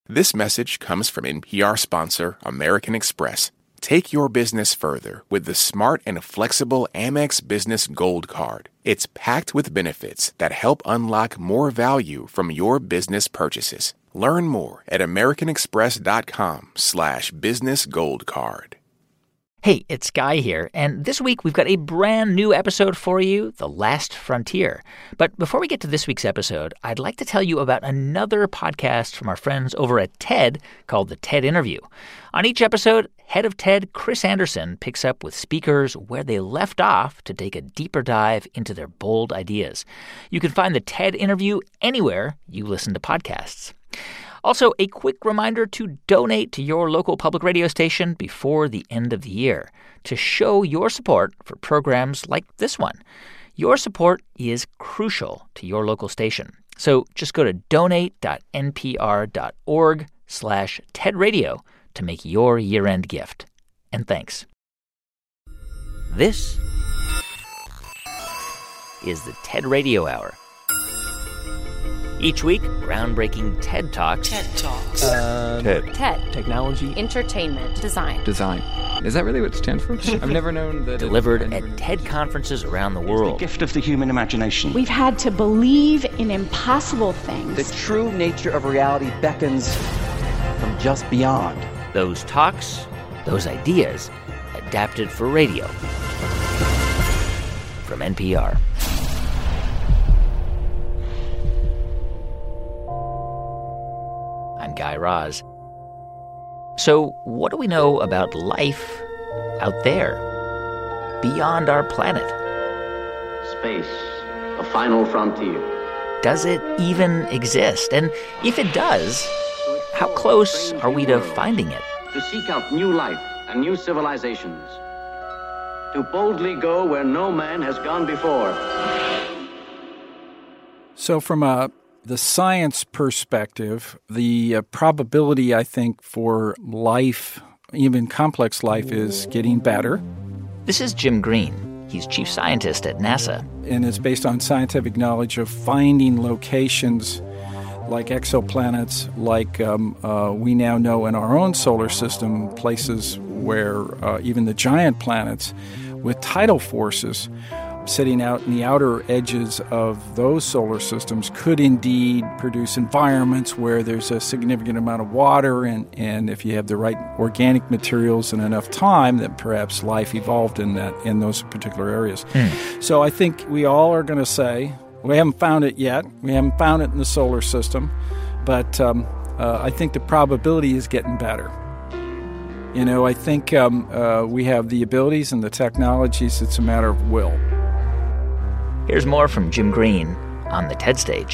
This message comes from NPR sponsor American Express. Take your business further with the smart and flexible Amex Business Gold Card. It's packed with benefits that help unlock more value from your business purchases. Learn more at americanexpress.com/businessgoldcard. Hey, it's Guy here, and this week we've got a brand new episode for you, The Last Frontier. But before we get to this week's episode, I'd like to tell you about another podcast from our friends over at TED called The TED Interview. On each episode, head of TED, Chris Anderson, picks up with speakers where they left off to take a deeper dive into their bold ideas. You can find the TED Interview anywhere you listen to podcasts. Also, a quick reminder to donate to your local public radio station before the end of the year to show your support for programs like this one. Your support is crucial to your local station. So just go to donate.npr.org/TEDradio to make your year-end gift. And thanks. This is the TED Radio Hour. Each week, groundbreaking TED Talks. TED Talks. TED. Technology. Entertainment. Design. Is that really what it stands for? I've never known that. Delivered at TED conferences around the world. The gift of the human imagination. We've had to believe in impossible things. The true nature of reality beckons from just beyond. Those talks, those ideas, adapted for radio. From NPR. I'm Guy Raz. So, what do we know about life out there, beyond our planet? Space, a final frontier. Does it even exist? And if it does, how close are we to finding it? To seek out new life and new civilizations. To boldly go where no man has gone before. So from the science perspective, the probability, I think, for life, even complex life, is getting better. This is Jim Green. He's chief scientist at NASA. And it's based on scientific knowledge of finding locations like exoplanets, like we now know in our own solar system, places where even the giant planets with tidal forces sitting out in the outer edges of those solar systems could indeed produce environments where there's a significant amount of water, and if you have the right organic materials and enough time, that perhaps life evolved in those particular areas. So I think we all are going to say, we haven't found it yet. We haven't found it in the solar system, but I think the probability is getting better. You know, I think we have the abilities and the technologies. It's a matter of will. Here's more from Jim Green on the TED stage.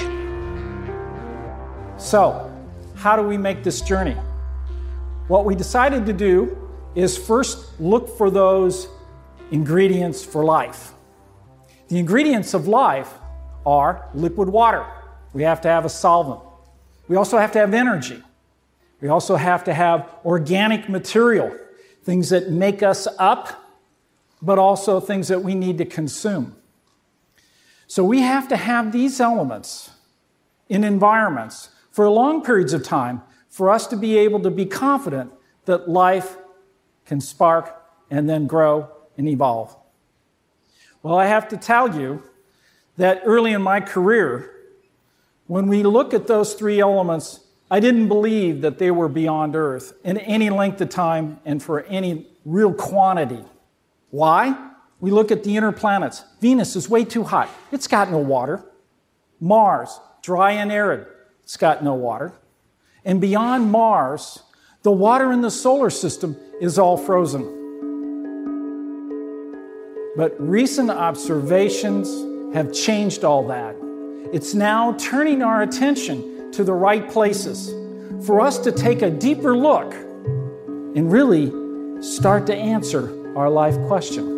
So, how do we make this journey? What we decided to do is first look for those ingredients for life. The ingredients of life are liquid water. We have to have a solvent. We also have to have energy. We also have to have organic material, things that make us up, but also things that we need to consume. So we have to have these elements in environments for long periods of time for us to be able to be confident that life can spark and then grow and evolve. Well, I have to tell you that early in my career, when we look at those three elements, I didn't believe that they were beyond Earth in any length of time and for any real quantity. Why? We look at the inner planets. Venus is way too hot. It's got no water. Mars, dry and arid. It's got no water. And beyond Mars, the water in the solar system is all frozen. But recent observations have changed all that. It's now turning our attention to the right places for us to take a deeper look and really start to answer our life question.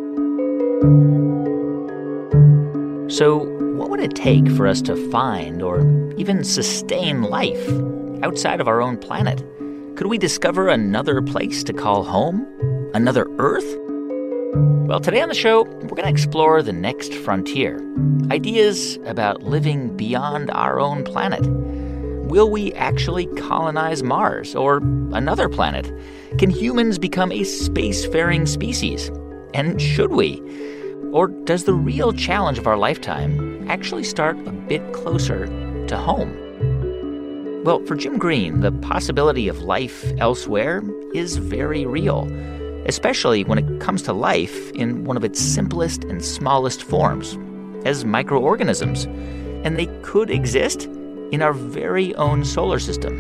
So, what would it take for us to find or even sustain life outside of our own planet? Could we discover another place to call home? Another Earth? Well, today on the show, we're going to explore the next frontier. Ideas about living beyond our own planet. Will we actually colonize Mars or another planet? Can humans become a spacefaring species? And should we? Or does the real challenge of our lifetime actually start a bit closer to home? Well, for Jim Green, the possibility of life elsewhere is very real, especially when it comes to life in one of its simplest and smallest forms, as microorganisms. And they could exist in our very own solar system.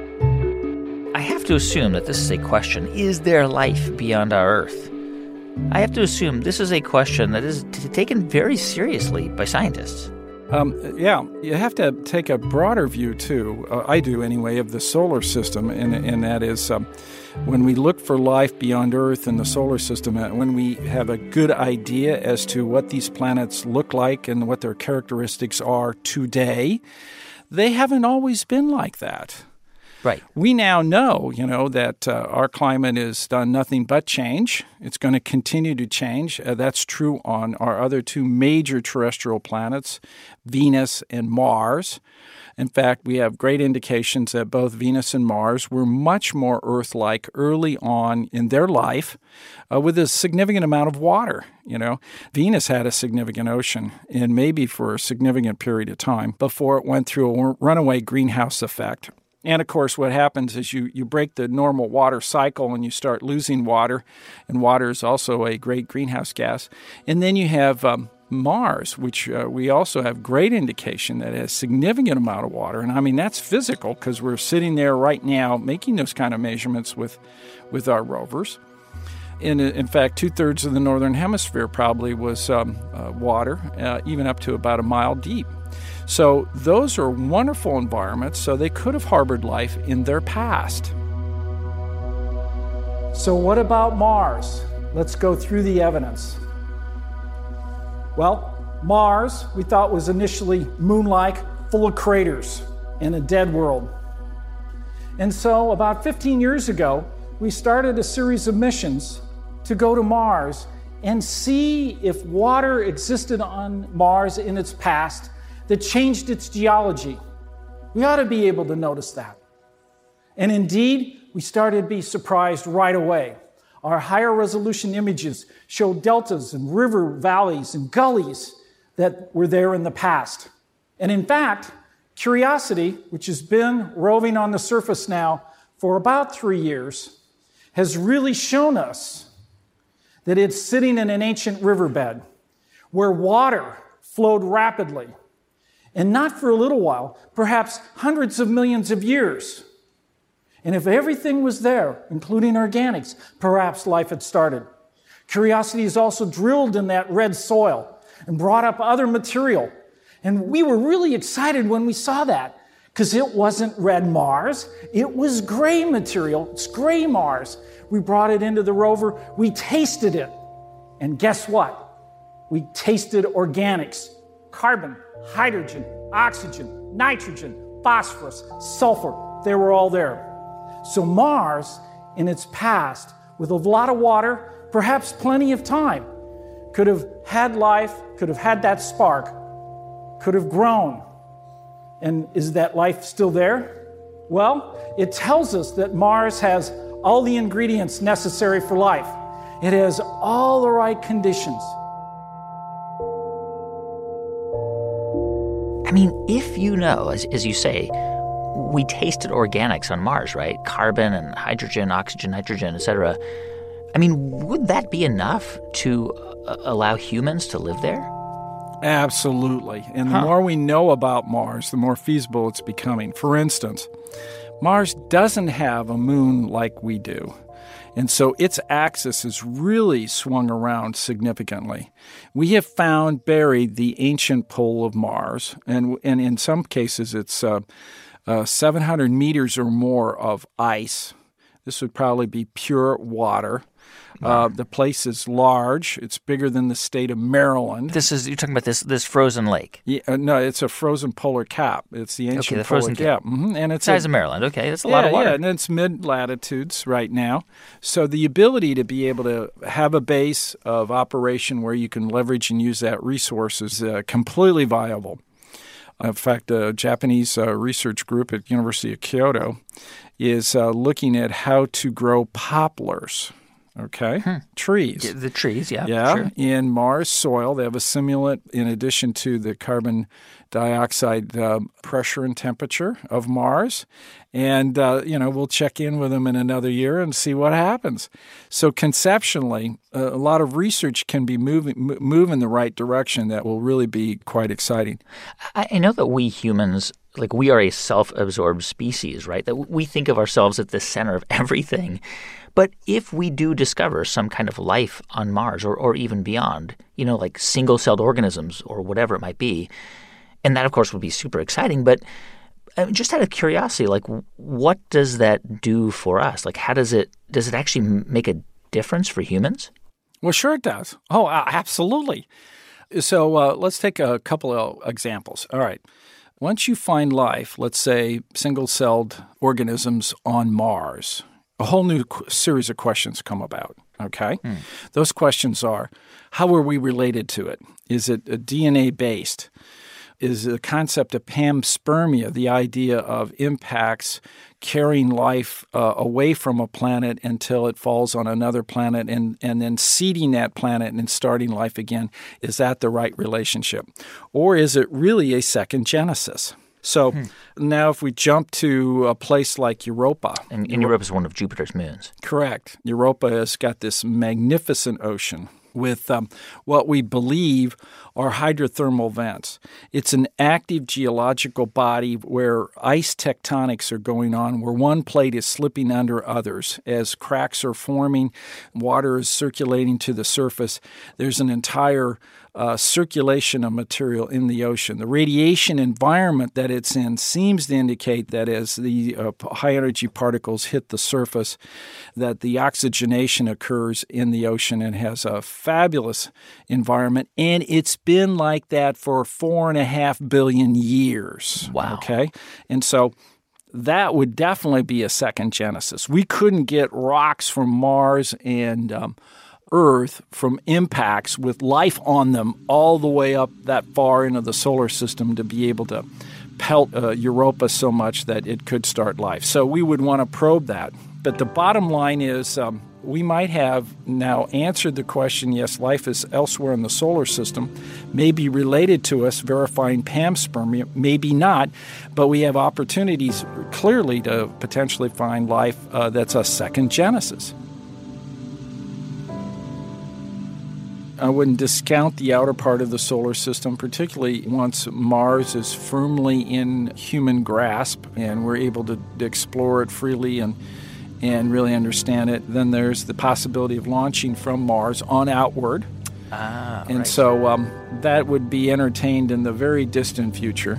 I have to assume that this is a question, is there life beyond our Earth? I have to assume this is a question that is taken very seriously by scientists. You have to take a broader view, too. I do, anyway, of the solar system, and that is when we look for life beyond Earth in the solar system, when we have a good idea as to what these planets look like and what their characteristics are today, they haven't always been like that. Right. We now know, that our climate has done nothing but change. It's going to continue to change. That's true on our other two major terrestrial planets, Venus and Mars. In fact, we have great indications that both Venus and Mars were much more Earth-like early on in their life with a significant amount of water. Venus had a significant ocean, and maybe for a significant period of time before it went through a runaway greenhouse effect. And, of course, what happens is you break the normal water cycle and you start losing water, and water is also a great greenhouse gas. And then you have Mars, which we also have great indication that it has significant amount of water. And, I mean, that's physical because we're sitting there right now making those kind of measurements with our rovers. And, in fact, 2/3 of the northern hemisphere probably was water, even up to about a mile deep. So those are wonderful environments, so they could have harbored life in their past. So what about Mars? Let's go through the evidence. Well, Mars, we thought, was initially moon-like, full of craters, in a dead world. And so about 15 years ago, we started a series of missions to go to Mars and see if water existed on Mars in its past that changed its geology. We ought to be able to notice that. And indeed, we started to be surprised right away. Our higher resolution images show deltas and river valleys and gullies that were there in the past. And in fact, Curiosity, which has been roving on the surface now for about 3 years, has really shown us that it's sitting in an ancient riverbed where water flowed rapidly. And not for a little while, perhaps hundreds of millions of years. And if everything was there, including organics, perhaps life had started. Curiosity has also drilled in that red soil and brought up other material. And we were really excited when we saw that, because it wasn't red Mars, it was gray material. It's gray Mars. We brought it into the rover, we tasted it. And guess what? We tasted organics, carbon, hydrogen, oxygen, nitrogen, phosphorus, sulfur. They were all there. So Mars, in its past, with a lot of water, perhaps plenty of time, could have had life, could have had that spark, could have grown. And is that life still there? Well, it tells us that Mars has all the ingredients necessary for life. It has all the right conditions. I mean, if you know, as you say, we tasted organics on Mars, right? Carbon and hydrogen, oxygen, nitrogen, etc. I mean, would that be enough to allow humans to live there? Absolutely. And the more we know about Mars, the more feasible it's becoming. For instance, Mars doesn't have a moon like we do. And so its axis is really swung around significantly. We have found buried the ancient pole of Mars, and in some cases it's 700 meters or more of ice. This would probably be pure water. The place is large. It's bigger than the state of Maryland. You're talking about this frozen lake? Yeah, no, it's a frozen polar cap. It's the ancient the frozen polar cap. cap. Mm-hmm. And it's size of Maryland. Okay, that's a lot of water. Yeah, and it's mid-latitudes right now. So the ability to be able to have a base of operation where you can leverage and use that resource is completely viable. In fact, a Japanese research group at University of Kyoto is looking at how to grow poplars. Okay, trees. The trees, yeah. Yeah, in Mars soil, they have a simulant in addition to the carbon dioxide pressure and temperature of Mars. And, we'll check in with them in another year and see what happens. So conceptually, a lot of research can be move in the right direction that will really be quite exciting. I know that we humans, we are a self-absorbed species, right? That we think of ourselves at the center of everything. But if we do discover some kind of life on Mars or even beyond, like single-celled organisms or whatever it might be, and that, of course, would be super exciting. But just out of curiosity, what does that do for us? How does it actually make a difference for humans? Well, sure it does. Oh, absolutely. So let's take a couple of examples. All right. Once you find life, let's say single-celled organisms on Mars, a whole new series of questions come about, okay? Those questions are, how are we related to it? Is it DNA-based? Is the concept of panspermia, the idea of impacts carrying life away from a planet until it falls on another planet and then seeding that planet and starting life again, is that the right relationship? Or is it really a second genesis? So now if we jump to a place like Europa. And Europa is one of Jupiter's moons. Correct. Europa has got this magnificent ocean with what we believe are hydrothermal vents. It's an active geological body where ice tectonics are going on, where one plate is slipping under others. As cracks are forming, water is circulating to the surface. There's an entire circulation of material in the ocean. The radiation environment that it's in seems to indicate that as the high-energy particles hit the surface, that the oxygenation occurs in the ocean and has a fabulous environment. And it's been like that for 4.5 billion years. Wow. Okay? And so that would definitely be a second genesis. We couldn't get rocks from Mars and Earth from impacts with life on them all the way up that far into the solar system to be able to pelt Europa so much that it could start life. So we would want to probe that. But the bottom line is we might have now answered the question, yes, life is elsewhere in the solar system, maybe related to us, verifying panspermia, maybe not, but we have opportunities clearly to potentially find life that's a second genesis. I wouldn't discount the outer part of the solar system, particularly once Mars is firmly in human grasp and we're able to explore it freely and really understand it. Then there's the possibility of launching from Mars on outward. And so that would be entertained in the very distant future.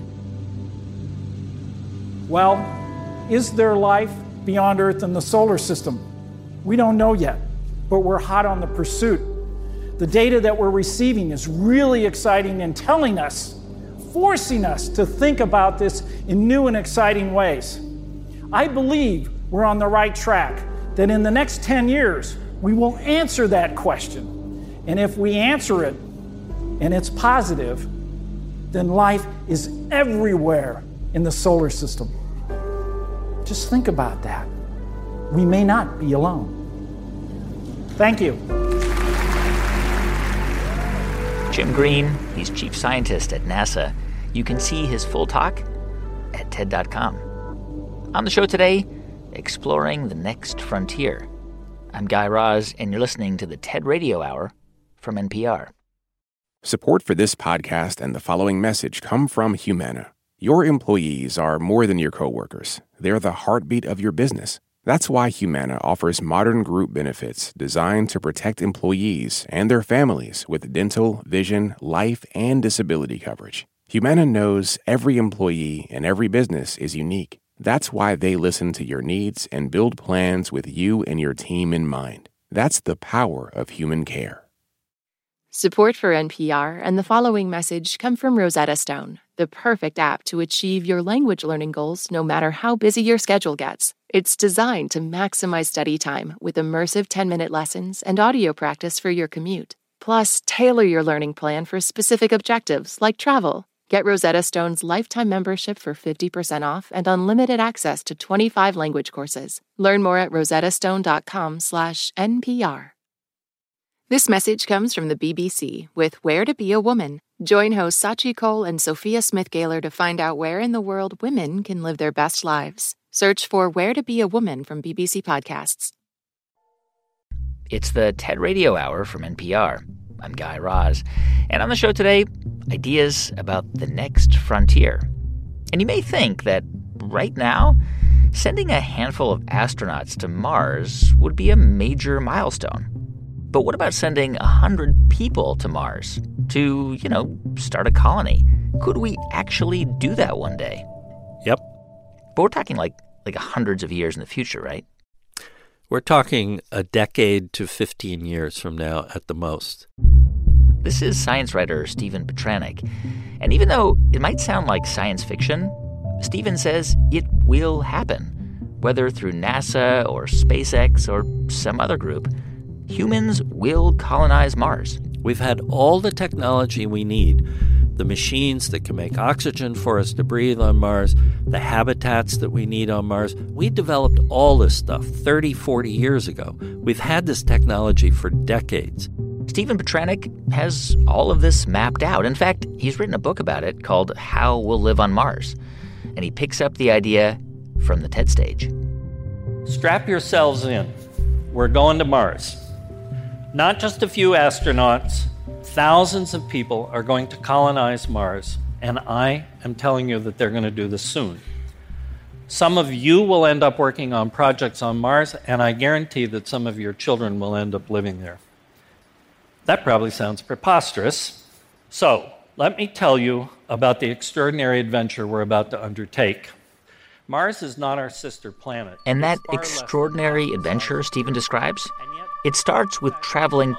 Well, is there life beyond Earth in the solar system? We don't know yet, but we're hot on the pursuit. The data that we're receiving is really exciting and telling us, forcing us to think about this in new and exciting ways. I believe we're on the right track, that in the next 10 years, we will answer that question. And if we answer it, and it's positive, then life is everywhere in the solar system. Just think about that. We may not be alone. Thank you. Jim Green, he's chief scientist at NASA. You can see his full talk at TED.com. On the show today, exploring the next frontier. I'm Guy Raz, and you're listening to the TED Radio Hour from NPR. Support for this podcast and the following message come from Humana. Your employees are more than your coworkers. They're the heartbeat of your business. That's why Humana offers modern group benefits designed to protect employees and their families with dental, vision, life, and disability coverage. Humana knows every employee and every business is unique. That's why they listen to your needs and build plans with you and your team in mind. That's the power of human care. Support for NPR and the following message come from Rosetta Stone, the perfect app to achieve your language learning goals no matter how busy your schedule gets. It's designed to maximize study time with immersive 10-minute lessons and audio practice for your commute. Plus, tailor your learning plan for specific objectives like travel. Get Rosetta Stone's lifetime membership for 50% off and unlimited access to 25 language courses. Learn more at rosettastone.com/NPR. This message comes from the BBC with Where to Be a Woman. Join hosts Sachi Cole and Sophia Smith-Gaylor to find out where in the world women can live their best lives. Search for Where to Be a Woman from BBC Podcasts. It's the TED Radio Hour from NPR. I'm Guy Raz. And on the show today, ideas about the next frontier. And you may think that right now, sending a handful of astronauts to Mars would be a major milestone. But what about sending 100 people to Mars to, start a colony? Could we actually do that one day? Yep. But we're talking like hundreds of years in the future, right? We're talking a decade to 15 years from now at the most. This is science writer Stephen Petranek. And even though it might sound like science fiction, Stephen says it will happen. Whether through NASA or SpaceX or some other group, humans will colonize Mars. We've had all the technology we need, the machines that can make oxygen for us to breathe on Mars, the habitats that we need on Mars. We developed all this stuff 30, 40 years ago. We've had this technology for decades. Stephen Petranek has all of this mapped out. In fact, he's written a book about it called How We'll Live on Mars. And he picks up the idea from the TED stage. Strap yourselves in. We're going to Mars. Not just a few astronauts, thousands of people are going to colonize Mars, and I am telling you that they're going to do this soon. Some of you will end up working on projects on Mars, and I guarantee that some of your children will end up living there. That probably sounds preposterous. So, let me tell you about the extraordinary adventure we're about to undertake. Mars is not our sister planet. And that extraordinary adventure Stephen describes, it starts with traveling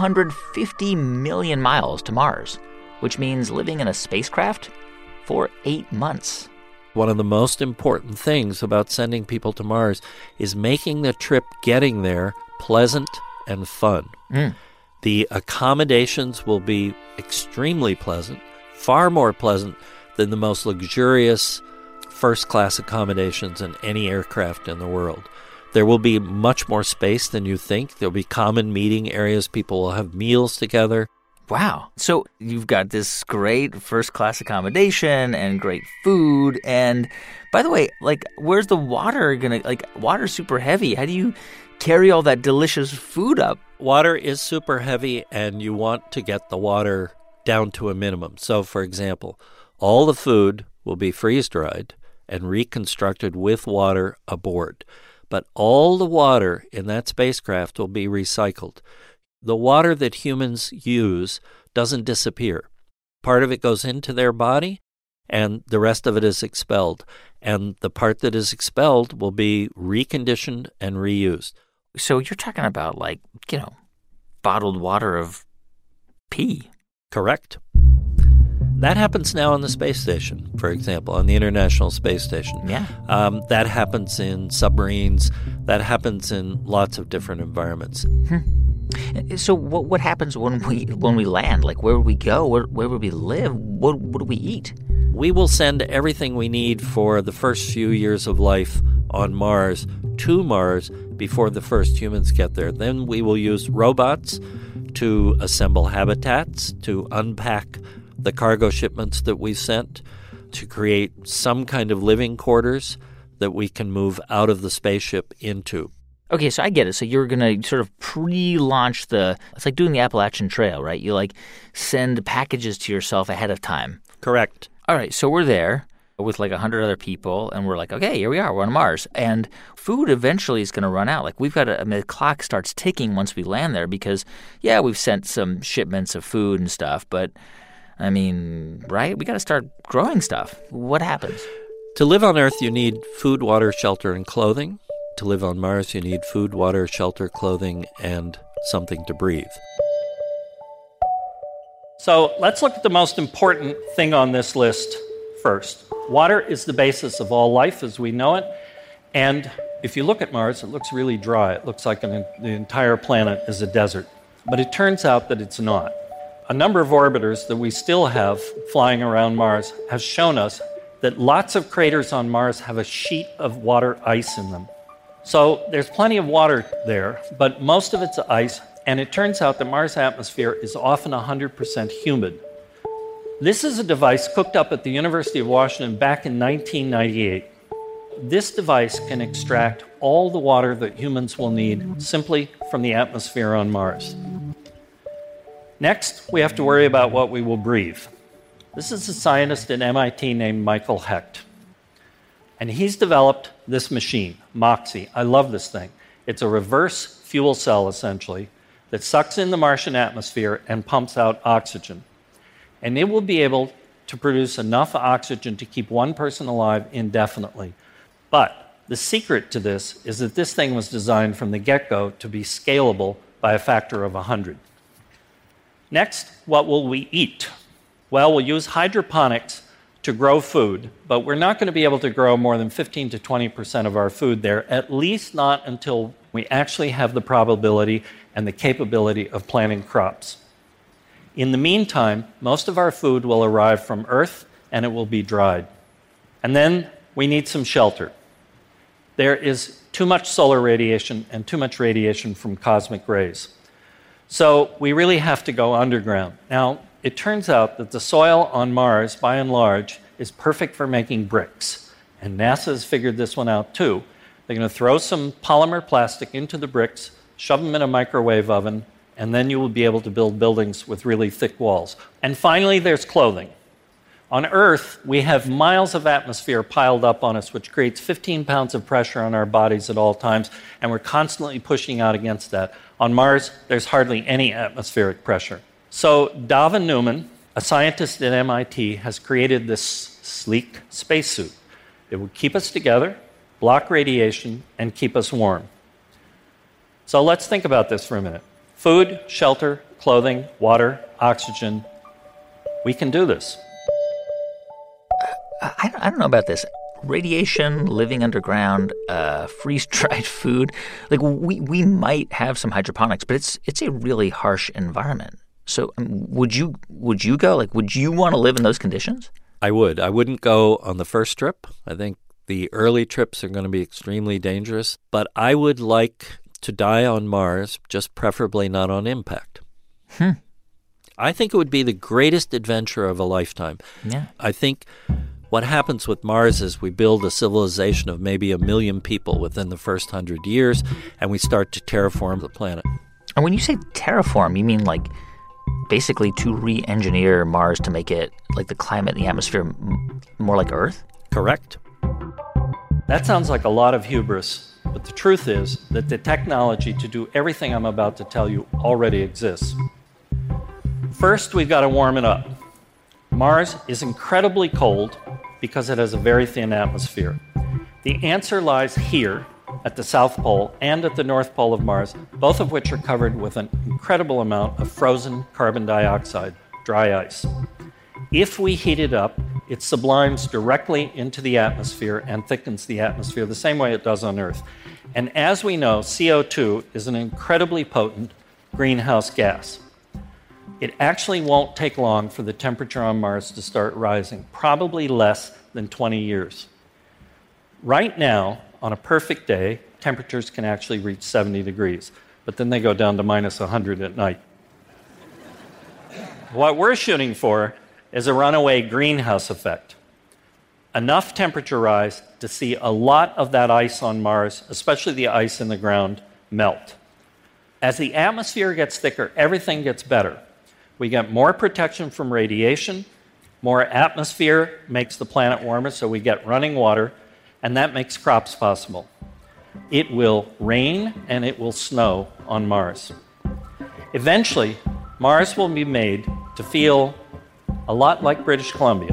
250 million miles to Mars, which means living in a spacecraft for 8 months. One of the most important things about sending people to Mars is making the trip getting there pleasant and fun. The accommodations will be extremely pleasant, far more pleasant than the most luxurious first-class accommodations in any aircraft in the world. There will be much more space than you think. There'll be common meeting areas. People will have meals together. Wow. So you've got this great first-class accommodation and great food. And by the way, where's the water going to, water's super heavy. How do you carry all that delicious food up? Water is super heavy, and you want to get the water down to a minimum. So, for example, all the food will be freeze-dried and reconstructed with water aboard. But all the water in that spacecraft will be recycled. The water that humans use doesn't disappear. Part of it goes into their body, and the rest of it is expelled. And the part that is expelled will be reconditioned and reused. So you're talking about, bottled water of pee. Correct. That happens now on the space station, for example, on the International Space Station. Yeah. That happens in submarines. That happens in lots of different environments. So what happens when we land? Where would we go? Where would we live? What do we eat? We will send everything we need for the first few years of life on Mars to Mars before the first humans get there. Then we will use robots to assemble habitats, to unpack the cargo shipments that we sent, to create some kind of living quarters that we can move out of the spaceship into. Okay, so I get it. So you're going to sort of pre-launch it's like doing the Appalachian Trail, right? You send packages to yourself ahead of time. Correct. All right, so we're there with 100 other people, and we're okay, here we are, we're on Mars. And food eventually is going to run out. We've got the clock starts ticking once we land there because, yeah, we've sent some shipments of food and stuff, but right? We got to start growing stuff. What happens? To live on Earth, you need food, water, shelter, and clothing. To live on Mars, you need food, water, shelter, clothing, and something to breathe. So let's look at the most important thing on this list first. Water is the basis of all life as we know it. And if you look at Mars, it looks really dry. It looks like the entire planet is a desert. But it turns out that it's not. a number of orbiters that we still have flying around Mars have shown us that lots of craters on Mars have a sheet of water ice in them. So there's plenty of water there, but most of it's ice, and it turns out that Mars' atmosphere is often 100% humid. This is a device cooked up at the University of Washington back in 1998. This device can extract all the water that humans will need simply from the atmosphere on Mars. Next, we have to worry about what we will breathe. This is a scientist at MIT named Michael Hecht. And he's developed this machine, MOXIE. I love this thing. It's a reverse fuel cell, essentially, that sucks in the Martian atmosphere and pumps out oxygen. And it will be able to produce enough oxygen to keep one person alive indefinitely. But the secret to this is that this thing was designed from the get-go to be scalable by a factor of 100. Next, what will we eat? Well, we'll use hydroponics to grow food, but we're not going to be able to grow more than 15 to 20% of our food there, at least not until we actually have the probability and the capability of planting crops. In the meantime, most of our food will arrive from Earth, and it will be dried. And then we need some shelter. There is too much solar radiation and too much radiation from cosmic rays. So we really have to go underground. Now, it turns out that the soil on Mars, by and large, is perfect for making bricks. And NASA has figured this one out, too. They're going to throw some polymer plastic into the bricks, shove them in a microwave oven, and then you will be able to build buildings with really thick walls. And finally, there's clothing. On Earth, we have miles of atmosphere piled up on us, which creates 15 pounds of pressure on our bodies at all times, and we're constantly pushing out against that. On Mars, there's hardly any atmospheric pressure. So Davin Newman, a scientist at MIT, has created this sleek spacesuit. It will keep us together, block radiation, and keep us warm. So let's think about this for a minute. Food, shelter, clothing, water, oxygen. We can do this. I don't know about this. Radiation, living underground, freeze-dried food. Like, we might have some hydroponics, but it's a really harsh environment. So would you go? Like, would you want to live in those conditions? I would. I wouldn't go on the first trip. I think the early trips are going to be extremely dangerous. But I would like to die on Mars, just preferably not on impact. I think it would be the greatest adventure of a lifetime. Yeah. I think what happens with Mars is we build a civilization of maybe 1 million people within the first 100 years, and we start to terraform the planet. And when you say terraform, you mean like basically to re-engineer Mars to make it like the climate and the atmosphere more like Earth? Correct. That sounds like a lot of hubris, but the truth is that the technology to do everything I'm about to tell you already exists. First, we've got to warm it up. Mars is incredibly cold because it has a very thin atmosphere. The answer lies here at the South Pole and at the North Pole of Mars, both of which are covered with an incredible amount of frozen carbon dioxide, dry ice. If we heat it up, it sublimes directly into the atmosphere and thickens the atmosphere the same way it does on Earth. And as we know, CO2 is an incredibly potent greenhouse gas. It actually won't take long for the temperature on Mars to start rising, probably less than 20 years. Right now, on a perfect day, temperatures can actually reach 70 degrees, but then they go down to minus 100 at night. What we're shooting for is a runaway greenhouse effect. Enough temperature rise to see a lot of that ice on Mars, especially the ice in the ground, melt. As the atmosphere gets thicker, everything gets better. We get more protection from radiation, more atmosphere makes the planet warmer, so we get running water, and that makes crops possible. It will rain and it will snow on Mars. Eventually, Mars will be made to feel a lot like British Columbia.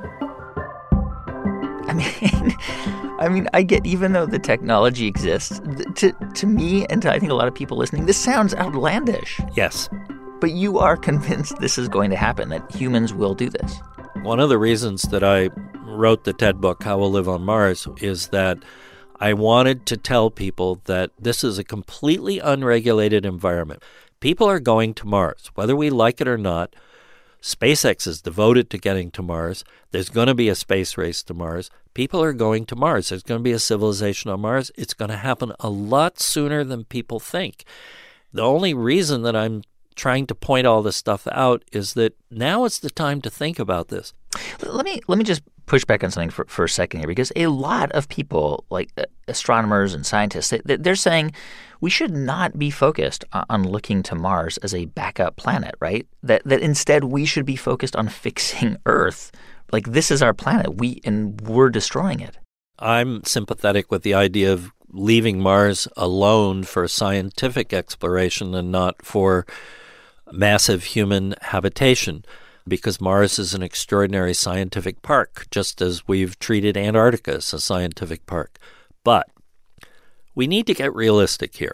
I mean, I get, even though the technology exists, to me and to I think a lot of people listening, this sounds outlandish. Yes. But you are convinced this is going to happen, that humans will do this. One of the reasons that I wrote the TED book, How We'll Live on Mars, is that I wanted to tell people that this is a completely unregulated environment. People are going to Mars, whether we like it or not. SpaceX is devoted to getting to Mars. There's going to be a space race to Mars. People are going to Mars. There's going to be a civilization on Mars. It's going to happen a lot sooner than people think. The only reason that I'm trying to point all this stuff out is that now is the time to think about this. Let me just push back on something for a second here, because a lot of people, like astronomers and scientists, they're saying we should not be focused on looking to Mars as a backup planet, right? That instead we should be focused on fixing Earth. Like, this is our planet, we're destroying it. I'm sympathetic with the idea of leaving Mars alone for scientific exploration and not for massive human habitation, because Mars is an extraordinary scientific park, just as we've treated Antarctica as a scientific park. But we need to get realistic here.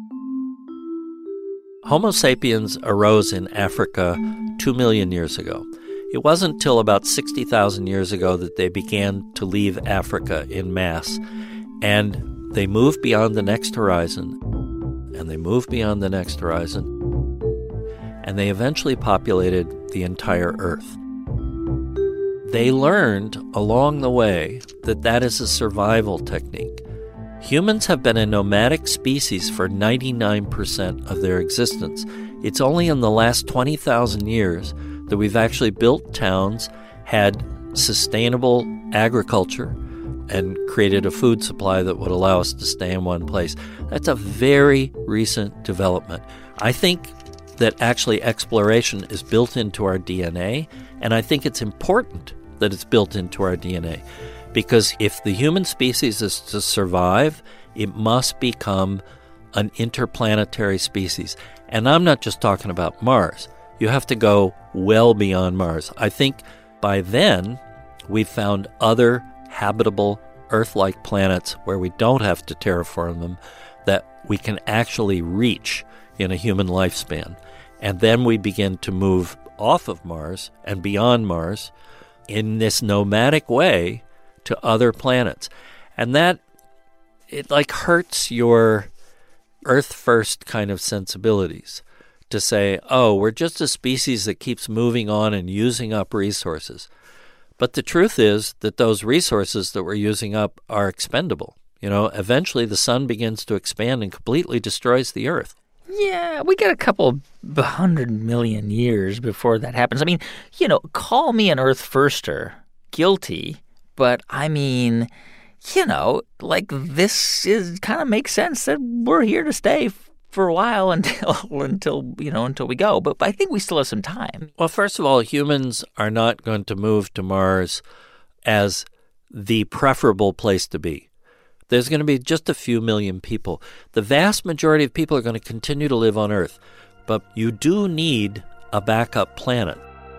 Homo sapiens arose in Africa 2 million years ago. It wasn't until about 60,000 years ago that they began to leave Africa en masse, and they moved beyond the next horizon, and they moved beyond the next horizon, and they eventually populated the entire Earth. They learned along the way that that is a survival technique. Humans have been a nomadic species for 99% of their existence. It's only in the last 20,000 years that we've actually built towns, had sustainable agriculture, and created a food supply that would allow us to stay in one place. That's a very recent development. I think that actually exploration is built into our DNA, and I think it's important that it's built into our DNA, because if the human species is to survive, it must become an interplanetary species. And I'm not just talking about Mars. You have to go well beyond Mars. I think by then we've found other habitable Earth-like planets where we don't have to terraform them, that we can actually reach in a human lifespan. And then we begin to move off of Mars and beyond Mars in this nomadic way to other planets. And that, it like hurts your Earth first kind of sensibilities to say, oh, we're just a species that keeps moving on and using up resources. But the truth is that those resources that we're using up are expendable. You know, eventually the sun begins to expand and completely destroys the Earth. Yeah, we got a couple 100 million years before that happens. I mean, you know, call me an Earth firster, guilty, but I mean, you know, like this is kind of makes sense that we're here to stay for a while until we go. But I think we still have some time. Well, first of all, humans are not going to move to Mars as the preferable place to be. There's going to be just a few million people. The vast majority of people are going to continue to live on Earth. But you do need a backup planet.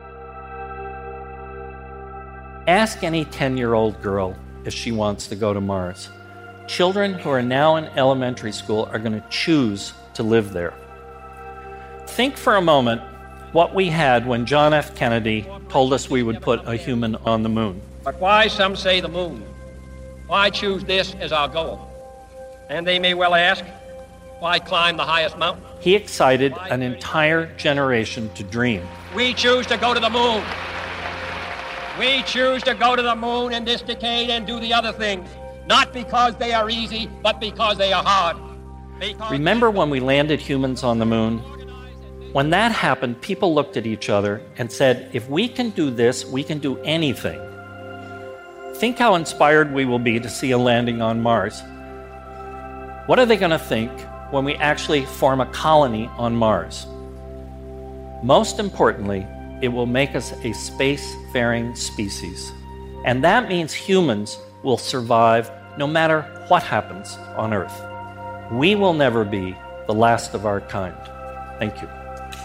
Ask any 10-year-old girl if she wants to go to Mars. Children who are now in elementary school are going to choose to live there. Think for a moment what we had when John F. Kennedy told us we would put a human on the moon. But why, some say, the moon? Why choose this as our goal? And they may well ask, why climb the highest mountain? He excited an entire generation to dream. We choose to go to the moon. We choose to go to the moon in this decade and do the other things, not because they are easy, but because they are hard. Remember when we landed humans on the moon? When that happened, people looked at each other and said, if we can do this, we can do anything. Think how inspired we will be to see a landing on Mars. What are they going to think when we actually form a colony on Mars? Most importantly, it will make us a space-faring species. And that means humans will survive no matter what happens on Earth. We will never be the last of our kind. Thank you.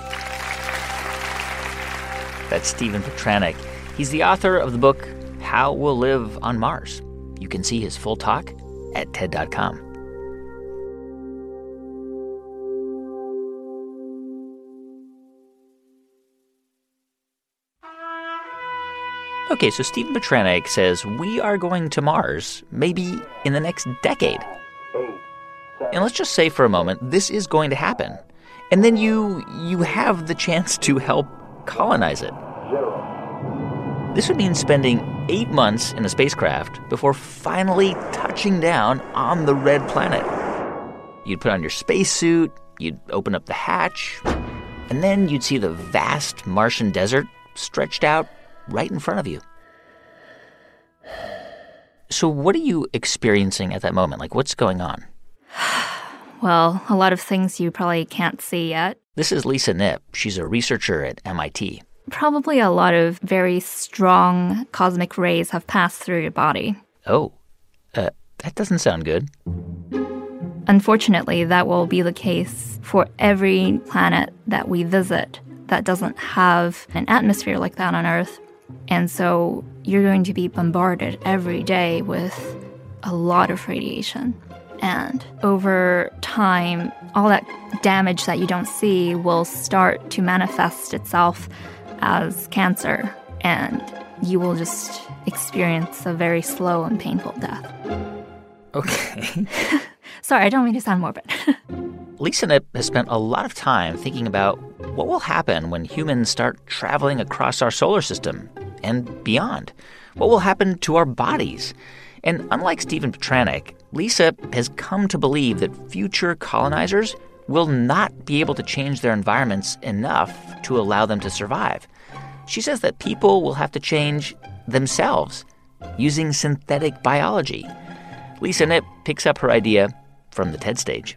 That's Stephen Petranek. He's the author of the book, How We'll Live on Mars. You can see his full talk at TED.com. Okay, so Stephen Petranek says we are going to Mars maybe in the next decade. And let's just say for a moment, this is going to happen. And then you have the chance to help colonize it. This would mean spending 8 months in a spacecraft before finally touching down on the red planet. You'd put on your spacesuit, you'd open up the hatch, and then you'd see the vast Martian desert stretched out right in front of you. So what are you experiencing at that moment? Like, what's going on? Well, a lot of things you probably can't see yet. This is Lisa Knipp. She's a researcher at MIT. Probably a lot of very strong cosmic rays have passed through your body. Oh, that doesn't sound good. Unfortunately, that will be the case for every planet that we visit that doesn't have an atmosphere like that on Earth. And so you're going to be bombarded every day with a lot of radiation. And over time, all that damage that you don't see will start to manifest itself as cancer. And you will just experience a very slow and painful death. Okay. Sorry, I don't mean to sound morbid. Lisa Knipp has spent a lot of time thinking about what will happen when humans start traveling across our solar system and beyond. What will happen to our bodies? And unlike Stephen Petranek, Lisa has come to believe that future colonizers will not be able to change their environments enough to allow them to survive. She says that people will have to change themselves using synthetic biology. Lisa Knipp picks up her idea from the TED stage.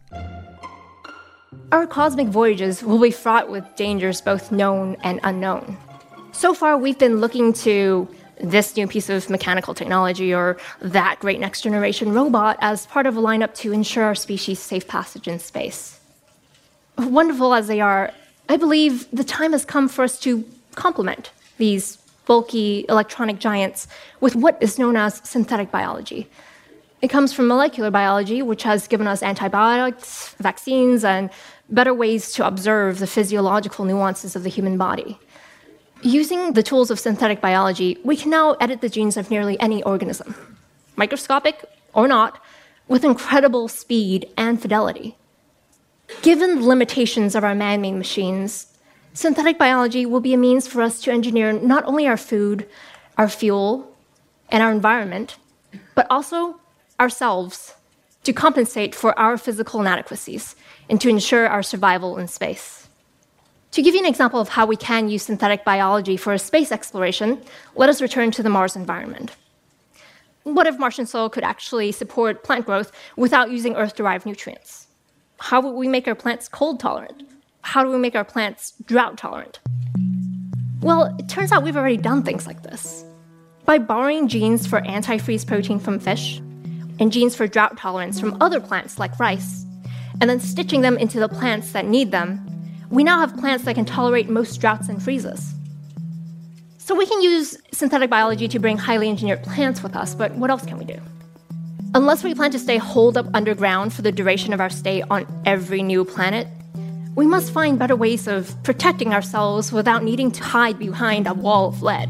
Our cosmic voyages will be fraught with dangers both known and unknown. So far, we've been looking to this new piece of mechanical technology or that great next generation robot as part of a lineup to ensure our species' safe passage in space. Wonderful as they are, I believe the time has come for us to complement these bulky electronic giants with what is known as synthetic biology. It comes from molecular biology, which has given us antibiotics, vaccines, and better ways to observe the physiological nuances of the human body. Using the tools of synthetic biology, we can now edit the genes of nearly any organism, microscopic or not, with incredible speed and fidelity. Given the limitations of our man-made machines, synthetic biology will be a means for us to engineer not only our food, our fuel, and our environment, but also ourselves to compensate for our physical inadequacies and to ensure our survival in space. To give you an example of how we can use synthetic biology for space exploration, let us return to the Mars environment. What if Martian soil could actually support plant growth without using Earth-derived nutrients? How would we make our plants cold tolerant? How do we make our plants drought tolerant? Well, it turns out we've already done things like this. By borrowing genes for antifreeze protein from fish and genes for drought tolerance from other plants like rice, and then stitching them into the plants that need them, we now have plants that can tolerate most droughts and freezes. So we can use synthetic biology to bring highly engineered plants with us, but what else can we do? Unless we plan to stay holed up underground for the duration of our stay on every new planet, we must find better ways of protecting ourselves without needing to hide behind a wall of lead.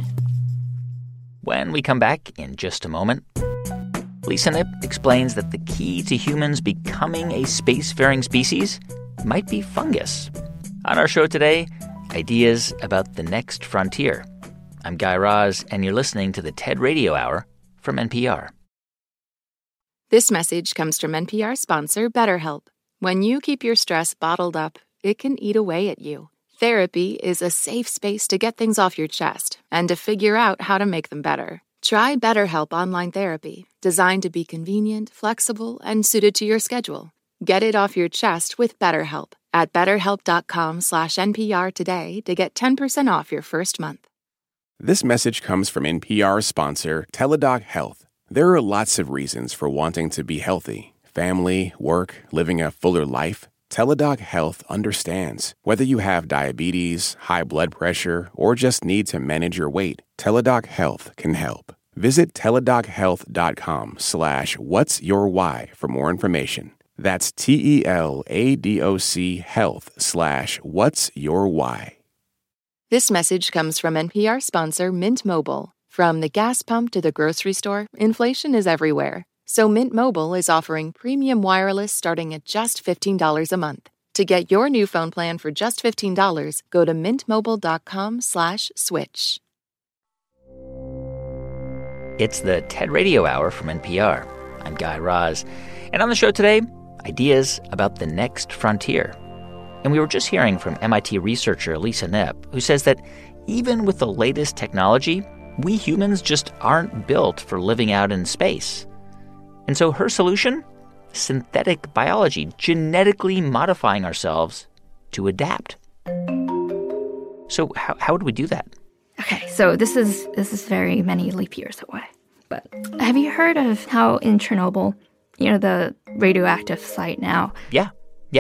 When we come back in just a moment, Lisa Knipp explains that the key to humans becoming a spacefaring species might be fungus. On our show today, ideas about the next frontier. I'm Guy Raz, and you're listening to the TED Radio Hour from NPR. This message comes from NPR sponsor BetterHelp. When you keep your stress bottled up, it can eat away at you. Therapy is a safe space to get things off your chest and to figure out how to make them better. Try BetterHelp Online Therapy, designed to be convenient, flexible, and suited to your schedule. Get it off your chest with BetterHelp at BetterHelp.com/NPR today to get 10% off your first month. This message comes from NPR sponsor Teladoc Health. There are lots of reasons for wanting to be healthy. Family, work, living a fuller life. Teladoc Health understands. Whether you have diabetes, high blood pressure, or just need to manage your weight, Teladoc Health can help. Visit teladochealth.com/whatsyourwhy for more information. That's TELADOC health/whatsyourwhy. This message comes from NPR sponsor Mint Mobile. From the gas pump to the grocery store, inflation is everywhere. So Mint Mobile is offering premium wireless starting at just $15 a month. To get your new phone plan for just $15, go to mintmobile.com/switch. It's the TED Radio Hour from NPR. I'm Guy Raz. And on the show today, ideas about the next frontier. And we were just hearing from MIT researcher Lisa Knepp, who says that even with the latest technology, we humans just aren't built for living out in space. And so her solution? Synthetic biology, genetically modifying ourselves to adapt. So how would we do that? Okay, so this is very many leap years away. But have you heard of how in Chernobyl, the radioactive site now? Yeah.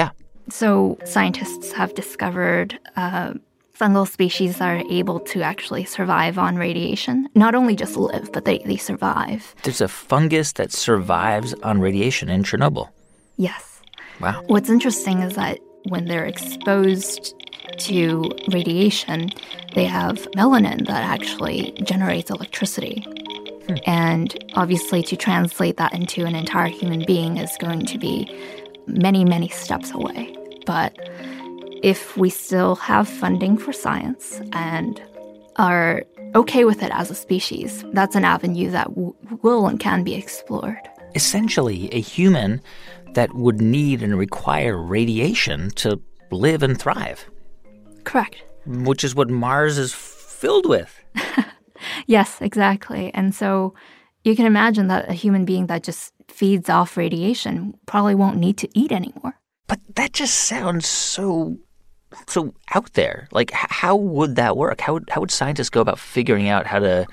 So scientists have discovered fungal species that are able to actually survive on radiation. Not only just live, but they survive. There's a fungus that survives on radiation in Chernobyl. Yes. Wow. What's interesting is that when they're exposed to radiation, they have melanin that actually generates electricity. And obviously to translate that into an entire human being is going to be many, many steps away. But if we still have funding for science and are okay with it as a species, that's an avenue that will and can be explored. Essentially, a human that would need and require radiation to live and thrive. Correct. Which is what Mars is filled with. Yes, exactly. And so you can imagine that a human being that just feeds off radiation probably won't need to eat anymore. But that just sounds so out there. Like, how would that work? How would scientists go about figuring out how to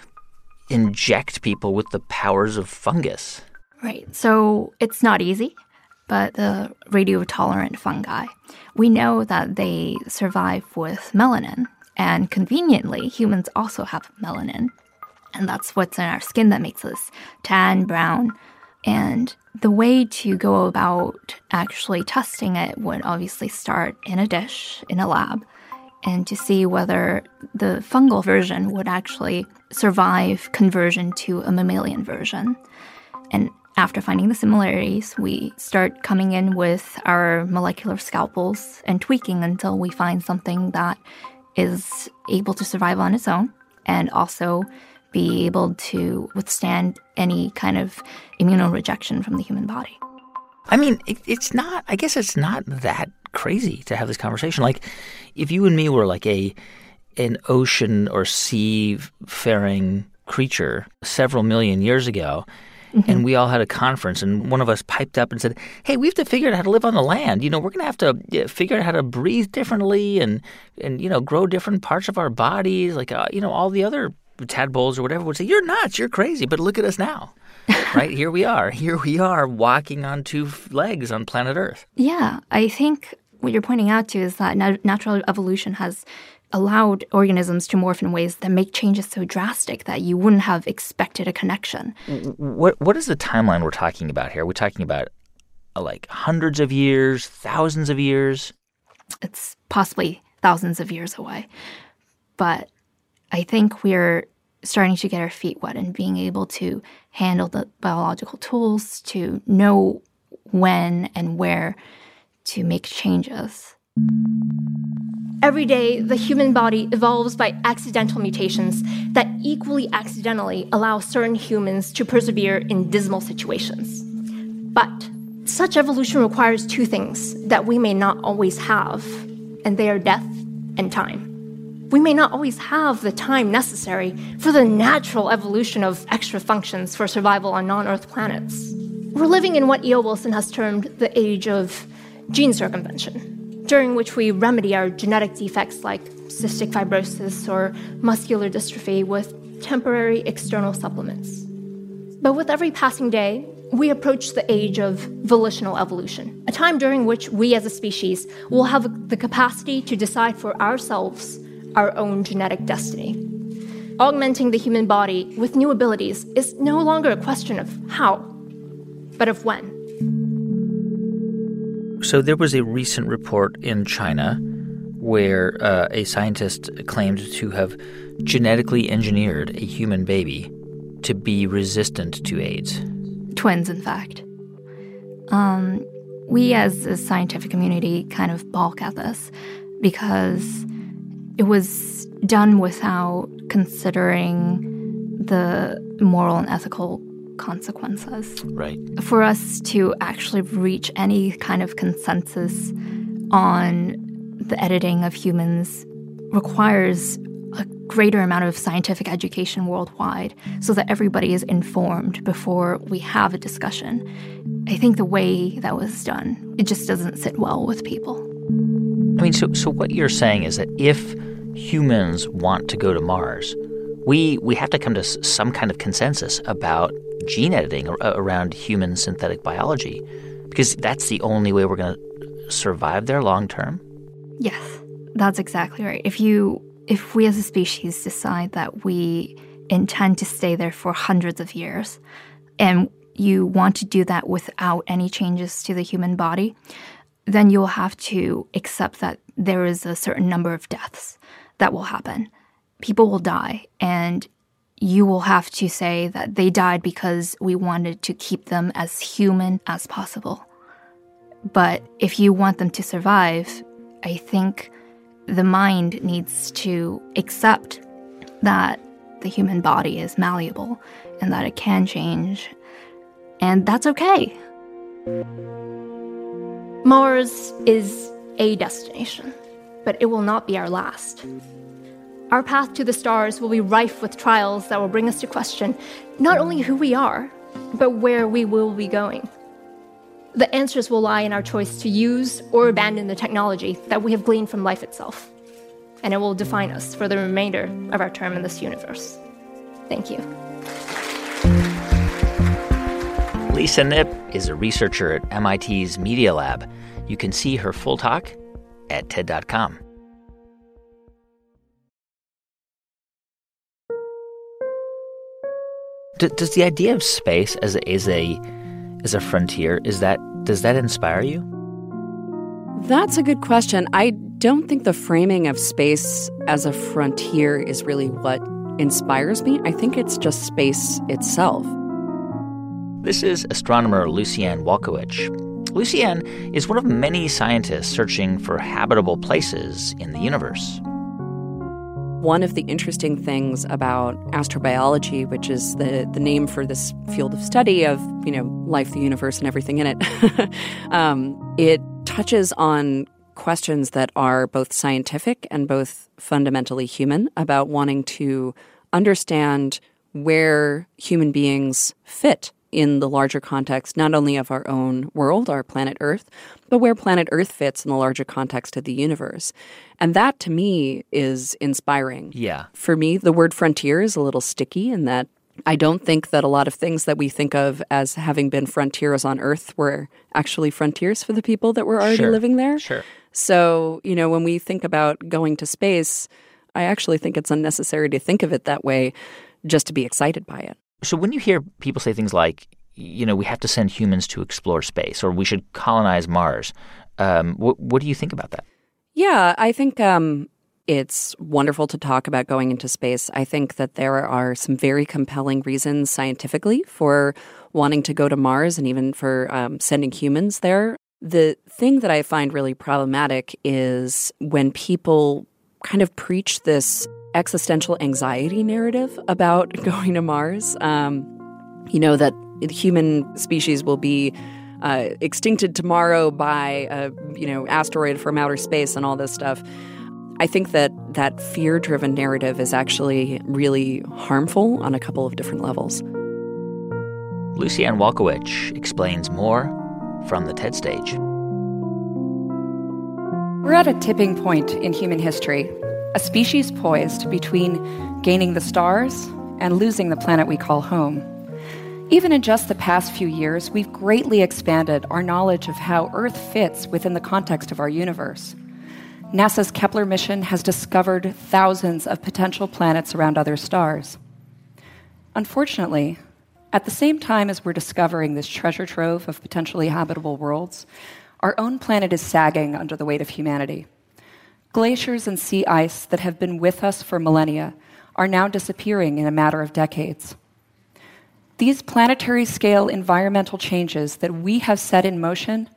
inject people with the powers of fungus? Right. So it's not easy, but the radio-tolerant fungi, we know that they survive with melanin. And conveniently, humans also have melanin. And that's what's in our skin that makes us tan, brown. And the way to go about actually testing it would obviously start in a dish, in a lab, and to see whether the fungal version would actually survive conversion to a mammalian version. And after finding the similarities, we start coming in with our molecular scalpels and tweaking until we find something that is able to survive on its own and also be able to withstand any kind of immunorejection from the human body. I mean, it's not that crazy to have this conversation. Like, if you and me were like an ocean or sea-faring creature several million years ago, and we all had a conference, and one of us piped up and said, hey, we have to figure out how to live on the land. We're going to have to figure out how to breathe differently and grow different parts of our bodies. Like, all the other tadpoles or whatever would say, you're nuts, you're crazy, but look at us now. Right? Here we are walking on two legs on planet Earth. Yeah, I think what you're pointing out to is that natural evolution has allowed organisms to morph in ways that make changes so drastic that you wouldn't have expected a connection. What is the timeline we're talking about here? Are we talking about like hundreds of years, thousands of years? It's possibly thousands of years away. But I think we're starting to get our feet wet and being able to handle the biological tools to know when and where to make changes. Every day, the human body evolves by accidental mutations that equally accidentally allow certain humans to persevere in dismal situations. But such evolution requires two things that we may not always have, and they are death and time. We may not always have the time necessary for the natural evolution of extra functions for survival on non-Earth planets. We're living in what E.O. Wilson has termed the age of gene circumvention, during which we remedy our genetic defects like cystic fibrosis or muscular dystrophy with temporary external supplements. But with every passing day, we approach the age of volitional evolution, a time during which we as a species will have the capacity to decide for ourselves our own genetic destiny. Augmenting the human body with new abilities is no longer a question of how, but of when. So there was a recent report in China where a scientist claimed to have genetically engineered a human baby to be resistant to AIDS. Twins, in fact. we as a scientific community kind of balk at this because it was done without considering the moral and ethical consequences. Right. For us to actually reach any kind of consensus on the editing of humans requires a greater amount of scientific education worldwide so that everybody is informed before we have a discussion. I think the way that was done, it just doesn't sit well with people. I mean, so what you're saying is that if humans want to go to Mars, we have to come to some kind of consensus about gene editing around human synthetic biology, because that's the only way we're going to survive there long term? Yes, that's exactly right. If we as a species decide that we intend to stay there for hundreds of years, and you want to do that without any changes to the human body, then you'll have to accept that there is a certain number of deaths that will happen. People will die, and you will have to say that they died because we wanted to keep them as human as possible. But if you want them to survive, I think the mind needs to accept that the human body is malleable and that it can change, and that's okay. Mars is a destination, but it will not be our last. Our path to the stars will be rife with trials that will bring us to question not only who we are, but where we will be going. The answers will lie in our choice to use or abandon the technology that we have gleaned from life itself, and it will define us for the remainder of our term in this universe. Thank you. Lisa Knipp is a researcher at MIT's Media Lab. You can see her full talk at TED.com. Does the idea of space as a frontier, does that inspire you? That's a good question. I don't think the framing of space as a frontier is really what inspires me. I think it's just space itself. This is astronomer Lucianne Walkowicz. Lucianne is one of many scientists searching for habitable places in the universe. One of the interesting things about astrobiology, which is the name for this field of study of, life, the universe, and everything in it, it touches on questions that are both scientific and both fundamentally human about wanting to understand where human beings fit in the larger context, not only of our own world, our planet Earth, but where planet Earth fits in the larger context of the universe. And that, to me, is inspiring. Yeah. For me, the word frontier is a little sticky in that I don't think that a lot of things that we think of as having been frontiers on Earth were actually frontiers for the people that were already living there. Sure. So, when we think about going to space, I actually think it's unnecessary to think of it that way just to be excited by it. So when you hear people say things like, we have to send humans to explore space, or we should colonize Mars, what do you think about that? Yeah, I think it's wonderful to talk about going into space. I think that there are some very compelling reasons scientifically for wanting to go to Mars and even for sending humans there. The thing that I find really problematic is when people kind of preach this existential anxiety narrative about going to Mars, that the human species will be extincted tomorrow by asteroid from outer space and all this stuff. I think that fear-driven narrative is actually really harmful on a couple of different levels. Lucianne Walkowicz explains more from the TED stage. We're at a tipping point in human history. A species poised between gaining the stars and losing the planet we call home. Even in just the past few years, we've greatly expanded our knowledge of how Earth fits within the context of our universe. NASA's Kepler mission has discovered thousands of potential planets around other stars. Unfortunately, at the same time as we're discovering this treasure trove of potentially habitable worlds, our own planet is sagging under the weight of humanity. Glaciers and sea ice that have been with us for millennia are now disappearing in a matter of decades. These planetary-scale environmental changes that we have set in motion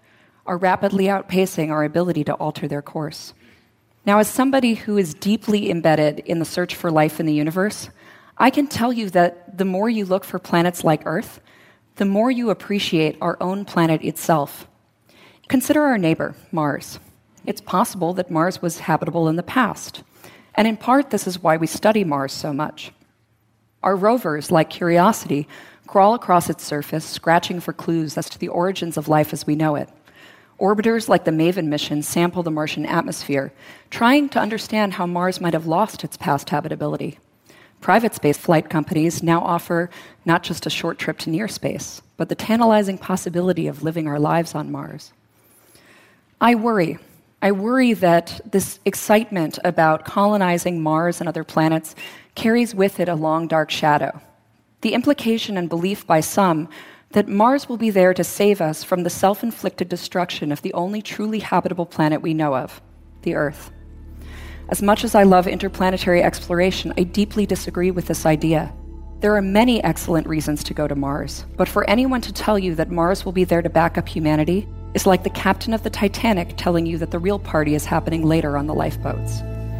are rapidly outpacing our ability to alter their course. Now, as somebody who is deeply embedded in the search for life in the universe, I can tell you that the more you look for planets like Earth, the more you appreciate our own planet itself. Consider our neighbor, Mars. It's possible that Mars was habitable in the past, and in part, this is why we study Mars so much. Our rovers, like Curiosity, crawl across its surface, scratching for clues as to the origins of life as we know it. Orbiters like the MAVEN mission sample the Martian atmosphere, trying to understand how Mars might have lost its past habitability. Private space flight companies now offer not just a short trip to near space, but the tantalizing possibility of living our lives on Mars. I worry that this excitement about colonizing Mars and other planets carries with it a long, dark shadow. The implication and belief by some that Mars will be there to save us from the self-inflicted destruction of the only truly habitable planet we know of, the Earth. As much as I love interplanetary exploration, I deeply disagree with this idea. There are many excellent reasons to go to Mars, but for anyone to tell you that Mars will be there to back up humanity is like the captain of the Titanic telling you that the real party is happening later on the lifeboats.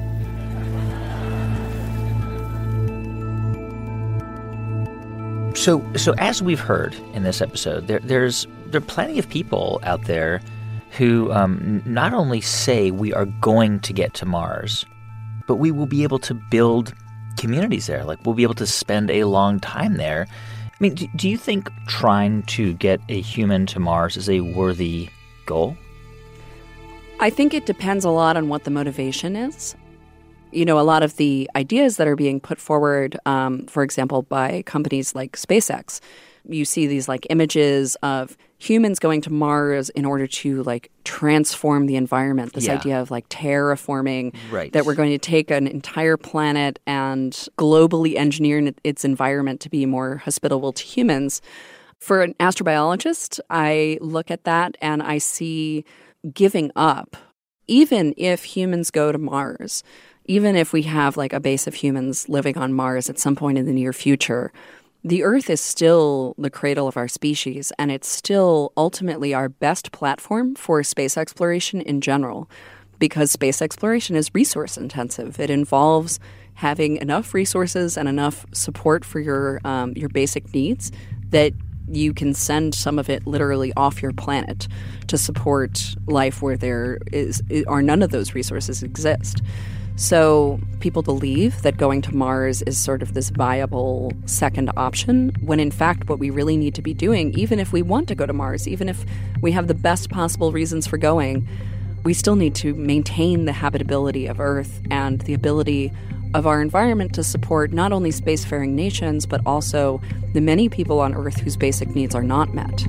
So as we've heard in this episode, there are plenty of people out there who not only say we are going to get to Mars, but we will be able to build communities there. Like, we'll be able to spend a long time there. I mean, do you think trying to get a human to Mars is a worthy goal? I think it depends a lot on what the motivation is. You know, a lot of the ideas that are being put forward, for example, by companies like SpaceX, you see these like images of humans going to Mars in order to like transform the environment. This idea of like terraforming, that we're going to take an entire planet and globally engineer its environment to be more hospitable to humans. For an astrobiologist, I look at that and I see giving up. Even if humans go to Mars, even if we have like a base of humans living on Mars at some point in the near future, the Earth is still the cradle of our species, and it's still ultimately our best platform for space exploration in general, because space exploration is resource intensive. It involves having enough resources and enough support for your basic needs that you can send some of it literally off your planet to support life where there are none of those resources exist. So people believe that going to Mars is sort of this viable second option, when in fact what we really need to be doing, even if we want to go to Mars, even if we have the best possible reasons for going, we still need to maintain the habitability of Earth and the ability of our environment to support not only spacefaring nations, but also the many people on Earth whose basic needs are not met.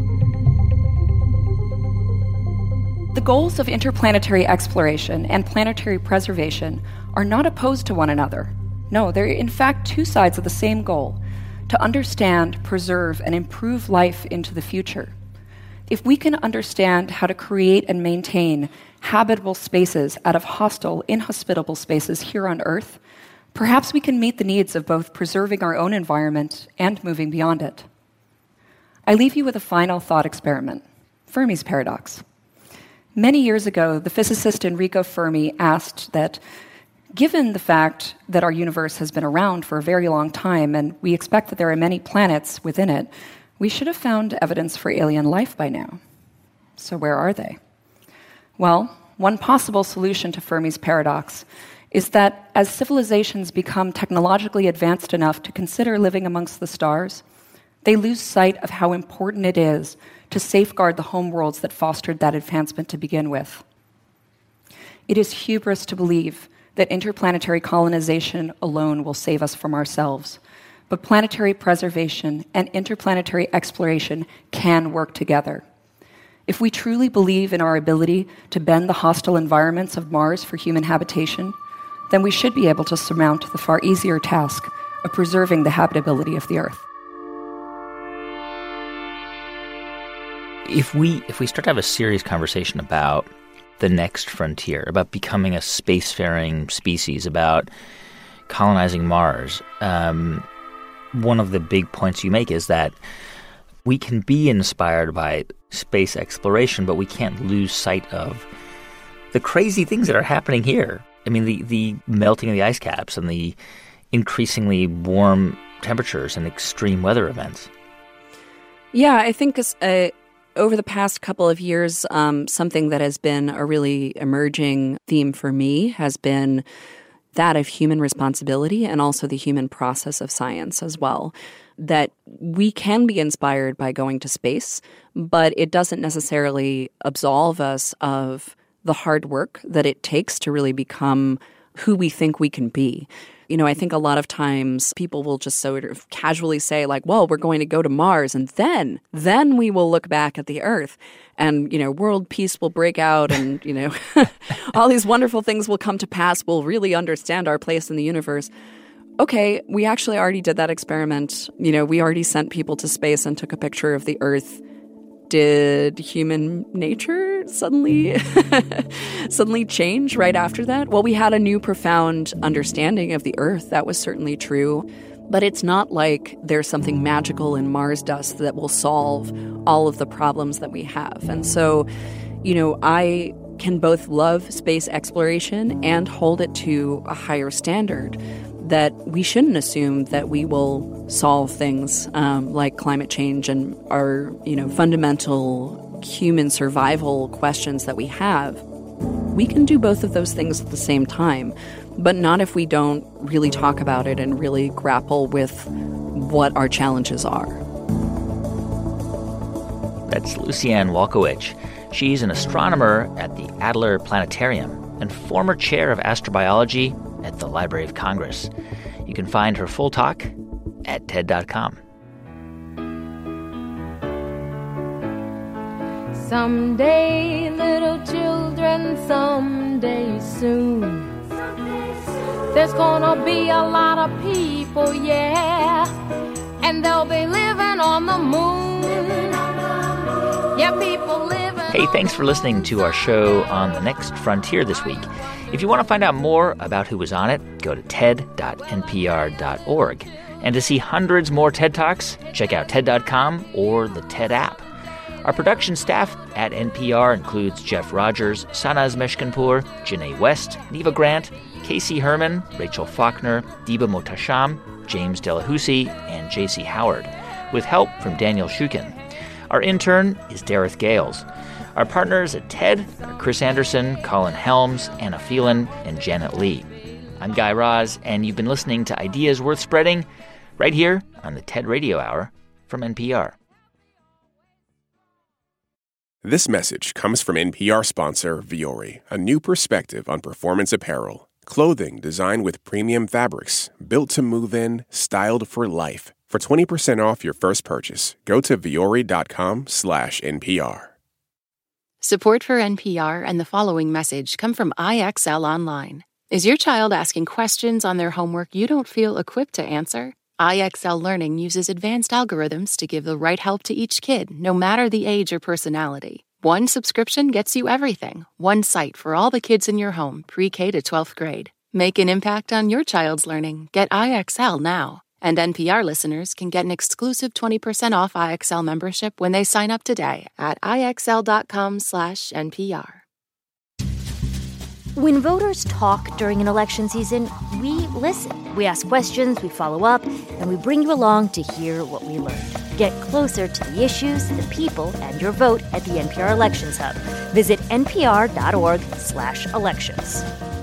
The goals of interplanetary exploration and planetary preservation are not opposed to one another. No, they're in fact two sides of the same goal: to understand, preserve, and improve life into the future. If we can understand how to create and maintain habitable spaces out of hostile, inhospitable spaces here on Earth, perhaps we can meet the needs of both preserving our own environment and moving beyond it. I leave you with a final thought experiment: Fermi's paradox. Many years ago, the physicist Enrico Fermi asked that, given the fact that our universe has been around for a very long time and we expect that there are many planets within it, we should have found evidence for alien life by now. So where are they? Well, one possible solution to Fermi's paradox is that as civilizations become technologically advanced enough to consider living amongst the stars, they lose sight of how important it is to safeguard the homeworlds that fostered that advancement to begin with. It is hubris to believe that interplanetary colonization alone will save us from ourselves, but planetary preservation and interplanetary exploration can work together. If we truly believe in our ability to bend the hostile environments of Mars for human habitation, then we should be able to surmount the far easier task of preserving the habitability of the Earth. If we start to have a serious conversation about the next frontier, about becoming a spacefaring species, about colonizing Mars, one of the big points you make is that we can be inspired by space exploration, but we can't lose sight of the crazy things that are happening here. I mean, the melting of the ice caps and the increasingly warm temperatures and extreme weather events. Yeah, I think over the past couple of years, something that has been a really emerging theme for me has been that of human responsibility and also the human process of science as well. That we can be inspired by going to space, but it doesn't necessarily absolve us of the hard work that it takes to really become who we think we can be. You know, I think a lot of times people will just sort of casually say, like, well, we're going to go to Mars, and then we will look back at the Earth, and, you know, world peace will break out, and, you know, all these wonderful things will come to pass. We'll really understand our place in the universe. Okay, we actually already did that experiment. You know, we already sent people to space and took a picture of the Earth. Did human nature suddenly change right after that? Well, we had a new profound understanding of the Earth. That was certainly true. But it's not like there's something magical in Mars dust that will solve all of the problems that we have. And so, you know, I can both love space exploration and hold it to a higher standard, that we shouldn't assume that we will solve things like climate change and our, you know, fundamental human survival questions that we have. We can do both of those things at the same time, but not if we don't really talk about it and really grapple with what our challenges are. That's Lucianne Walkowicz. She's an astronomer at the Adler Planetarium and former chair of astrobiology at the Library of Congress. You can find her full talk at TED.com. Someday, little children, someday soon, there's gonna be a lot of people, yeah, and they'll be living on the moon. Yeah, people living. Hey, thanks for listening to our show on The Next Frontier this week. If you want to find out more about who was on it, go to ted.npr.org. And to see hundreds more TED Talks, check out TED.com or the TED app. Our production staff at NPR includes Jeff Rogers, Sanaz Meshkinpour, Janae West, Neva Grant, Casey Herman, Rachel Faulkner, Diba Motasham, James Delahousie, and J.C. Howard, with help from Daniel Shukin. Our intern is Dareth Gales. Our partners at TED are Chris Anderson, Colin Helms, Anna Phelan, and Janet Lee. I'm Guy Raz, and you've been listening to Ideas Worth Spreading right here on the TED Radio Hour from NPR. This message comes from NPR sponsor Vuori, a new perspective on performance apparel. Clothing designed with premium fabrics, built to move in, styled for life. For 20% off your first purchase, go to vuori.com/NPR. Support for NPR and the following message come from IXL Online. Is your child asking questions on their homework you don't feel equipped to answer? IXL Learning uses advanced algorithms to give the right help to each kid, no matter the age or personality. One subscription gets you everything. One site for all the kids in your home, pre-K to 12th grade. Make an impact on your child's learning. Get IXL now. And NPR listeners can get an exclusive 20% off IXL membership when they sign up today at IXL.com/NPR. When voters talk during an election season, we listen. We ask questions, we follow up, and we bring you along to hear what we learned. Get closer to the issues, the people, and your vote at the NPR Elections Hub. Visit npr.org/elections.